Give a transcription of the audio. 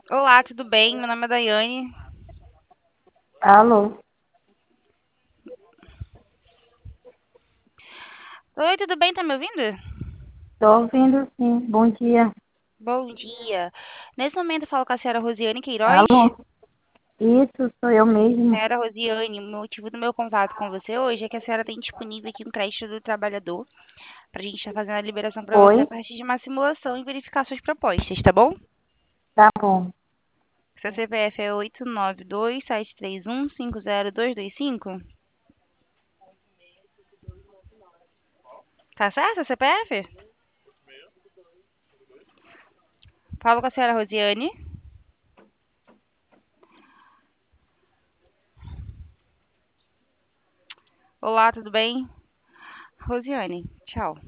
Olá, tudo bem? Meu nome é Daiane. Alô, Oi, tudo bem? Tá me ouvindo? tô ouvindo sim. Bom dia. Bom dia. Nesse momento eu falo com a senhora Rosiane Queiroz. Alô, isso sou eu mesmo. Senhora Rosiane, o motivo do meu contato com você hoje é que a senhora tem disponível aqui um crédito do trabalhador pra gente estar fazendo a liberação pra você a Oi, partir de uma simulação e verificar suas propostas, tá bom? tá bom. Seu CPF é 89273150225. Tá certo, o CPF? Falo com a senhora Rosiane. Olá, tudo bem? Rosiane, tchau.